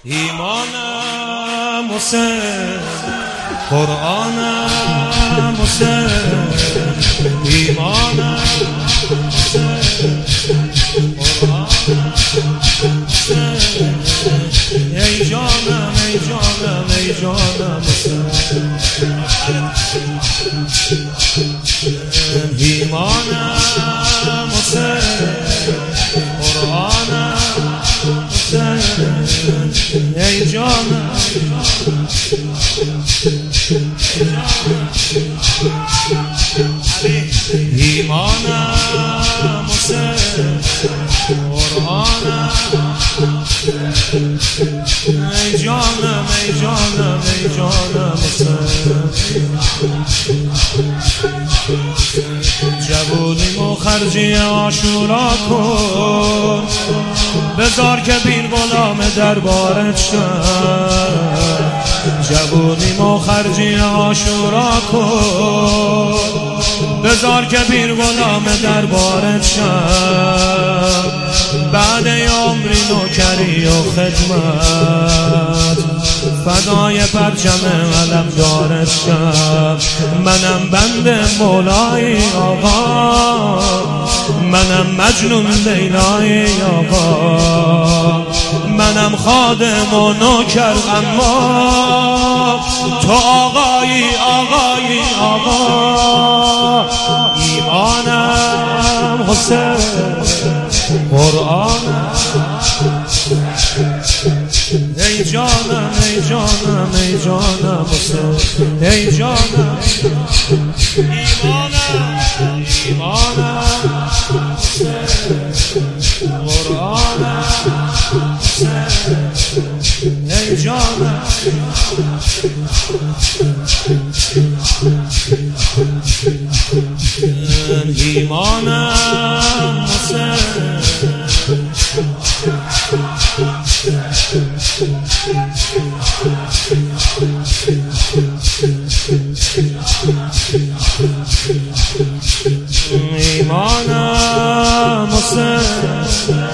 ایمانم حسین، قرآنم حسین، ایمانم حسین، قرآنم حسین، ای جانم ای جانم ای جانم حسین، ایمانم حسین، قرآنم ای جانم ایمانم حسین، قرآنم ای جانم ای جانم ای جانم حسین، جوونیمو خرجی عاشورا کن، بذار که بین غلام دربارت شد، جوونیمو خرجی عاشورا کن، بذار که بین غلام دربارت شد، بعد عمری نوکری و خدمت، فدای پرچم علم دارت شد، منم بند مولای آقا، منم مجنون لیلای آقا، منم خادم و نوکر اما تو آقایی آقایی آقا، ایمانم حسین، قرآنم ای جانم ای جانم ای جانم حسین، ای جانم ایمانم ایمانم قرآنم ای جانم ایمانم حسین، ایمانم حسین،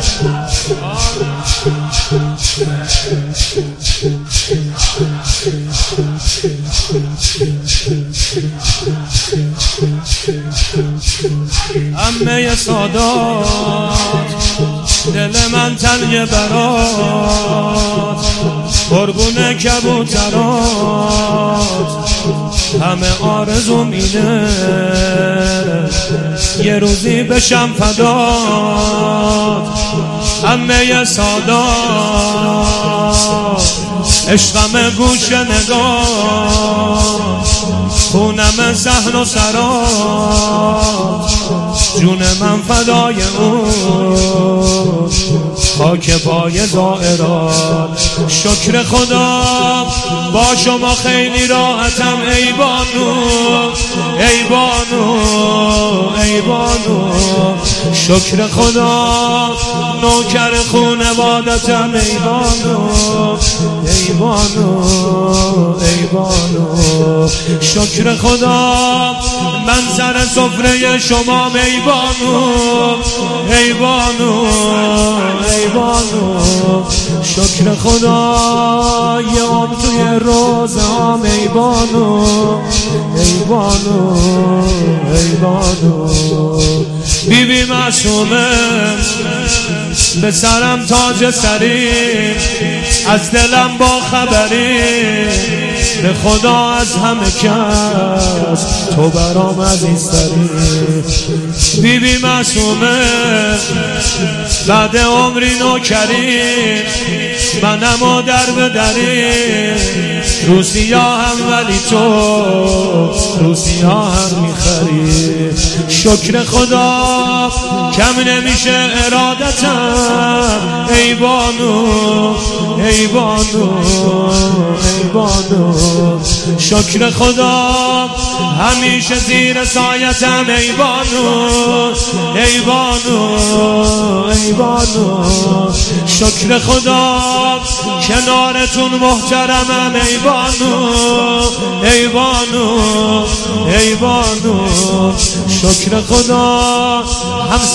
عمه سادات دل من تنگ برات، قربون کبوترات همه آرزوم اینه یه روزی بشم فدات، عمه سادات عشقم گوش نگاه، خونم صحن و سرات، جون من فدای اون، خاک پای زائرات، شکر خدا با شما خیلی راحتم ای بانو ای بانو ای بانو، شکر خدا نوکر خونوادتم ای بانو ای بانو ای بانو، شکر خدا من سر سفره شما ای بانو ای بانو ای بانو، شکر خدا یه عمر توی روزام ای بانو ای بانو ای بانو، بیبی معصومه به سرم تاج سری، از دلم با خبری، به خدا از همه کس تو برام عزیزتری، بیبی معصومه بعد عمری نوکری، منم و در به دری، روسیا هم ولی تو روسیا هم میخری، شکر خدا کم نمیشه ارادتم ای بانو ای بانو ای بانو، شکر خدا همیشه زیر سایتم ای بانو ای بانو ای بانو، شکر خدا کنارتون محترمم ای بانو ای بانو ای بانو، شکر خدا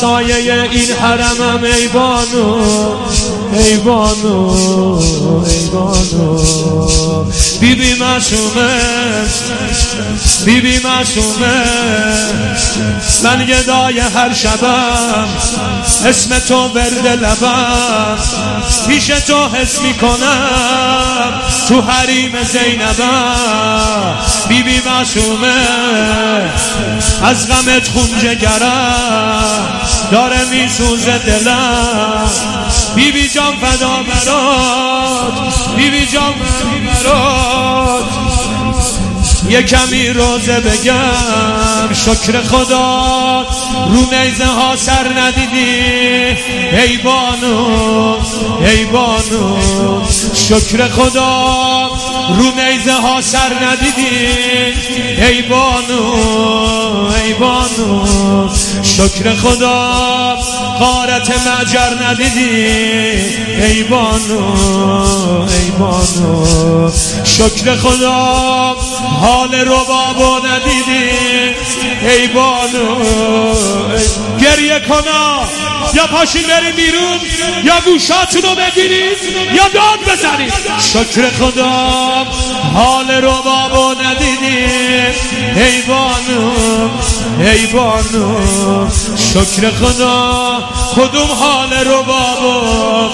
همسایه این حرمم ای بانو ای بانو ای گلستانو بیبی معصومه بیبی معصومه من گدای هر شبم اسم تو ورد لبم پیش تو حس میکنم تو حریم زینبم بیبی معصومه از غمت خون جگرم داره میسوزه دلم بیبی جان فدا برات بیبی جان برات یه کمی روزه بگم شکر خدا رو نیزه ها سر ندیدی ای بانو ای بانو شکر خدا رو نیزه ها سر ندیدی ای بانو ای بانو شکر خدا غارت معجر ندیدی ای بانو ای بانو شکر خدا حال ربابو ندیدی ای بانو گریه کنا یا پاشین بریم بیرون یا گوشاتونو بگیرید یا داد بزنید شکر خدا حال ربابو ندیدی ای بانو ای بانو شکر خدا کدوم حال ربابو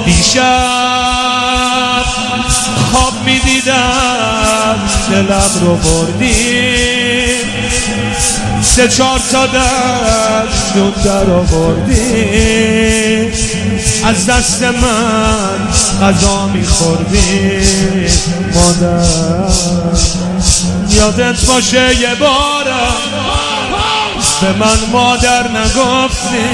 دیشب خواب میدیدم دلم رو بردی سه چار تا دندون در آوردی از دست من غذا میخوردی مادر یادت باشه یه بارم به من مادر نگفتی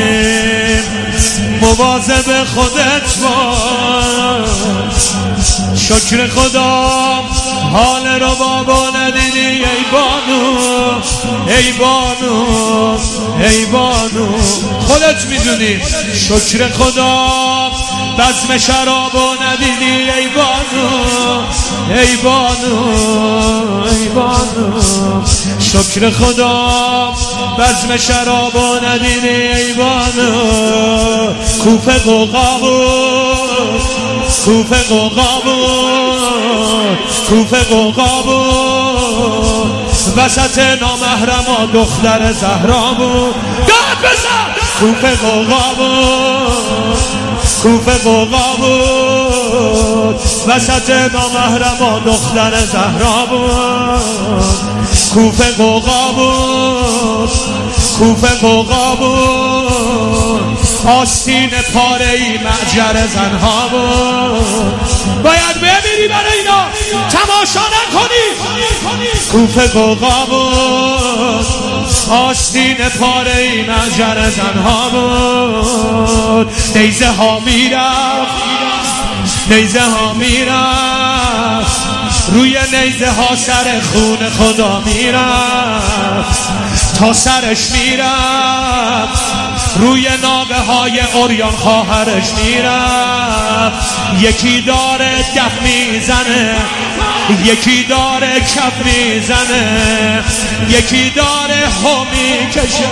مواظب خودت باش شکر خدا حال رو بابا ندیدی ای بانو ای بانو ای بانو خودت میدونی شکر خدا بزم شرابو ندیدی ای بانو ای بانو ای بانو شکر خدا بزم شرابو ندیدی ای بانو کوفه قوقا بود کوفه قوقا بود کوفه قوقا بود وسط نامحرما دختر زهرا بود داد بزن کوفه قوقا بود کوفه قوقا بود وسط نامحرما دختر زهرا بود کوفه قوقا بود کوفه قوقا بود آستین پاره ای معجر زنها بود باید بمیری برای اینا تماشا نکنی کوفه قوقا بود آستین پاره ای معجر زنها بود نیزه ها میرفت نیزه ها میرفت روی نیزه ها سر خون خدا میرفت تا سرش میرفت روی ناقه های اوریان خواهرش میرفت یکی داره دف میزنه یکی داره کف میزنه یکی داره هو میکشه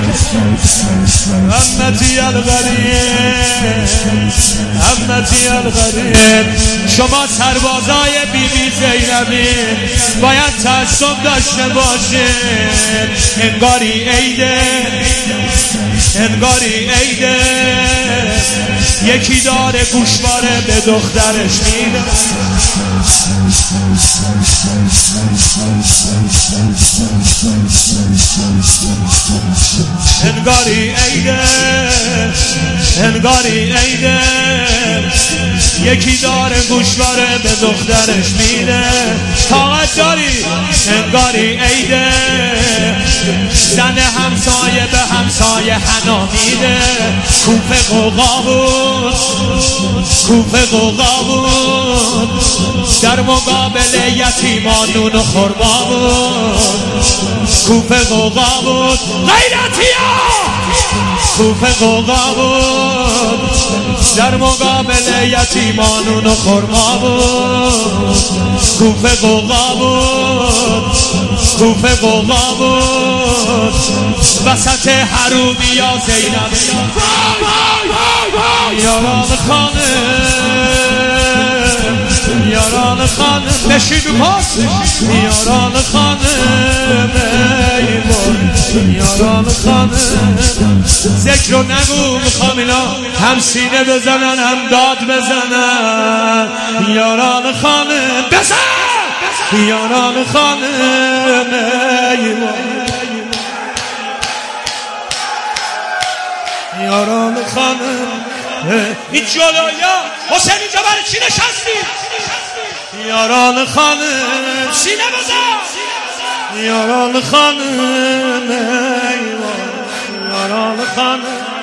امتی الغریب امتی الغریب شما سربازای بیبی زینبی باید تعصب داشته باشید انگاری عیده انگاری عیده یکی داره گوشواره به دخترش میده انگاری عیده انگاری عیده یکی داره گوشواره به دخترش میده طاقت داری انگاری عیده زن همسایه به همسایه حنا میده کوفه قوقا بود کوفه قوقا بود در مقابل یتیمان نون و خرما بود کوفه قوقا بود غیرتی ها کوفه قوقا بود در مقابل یتیمان نون و خرما بود کوفه قوقا بود کوفه قوقا بود وسط حرومی یا زینب یاران خانه بشید و پاس یاران خانم یاران خانم ذکر رو نگو میخوام اینا هم سینه بزنن هم داد بزنن یاران خانم بزن یاران خانم یاران خانم این جلویا حسین اینجا برای چی نشستی یاران خانم سینه بزن یاران خانم یاران خانم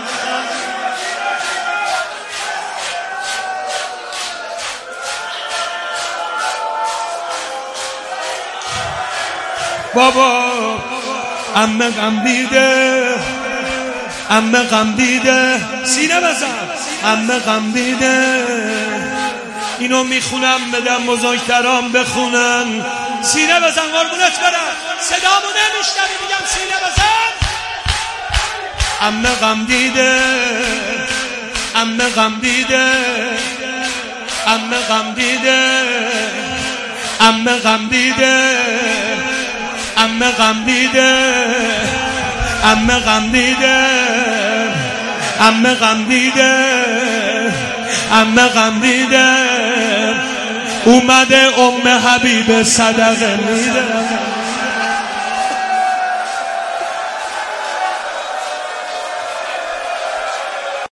بابا عمه غم دیده عمه غم دیده سینه بزن عمه غم دیده اینو میخونم بدم بزرگتران بخونن سینه بزن قربونت برم صدامو نمیشنوی میگم سینه بزن عمه غم دیده عمه غم دیده عمه غم دیده عمه غم دیده عمه غم دیده عمه غم دیده عمه غم دیده عمه غم دیده اومده ام حبیب صدقه میده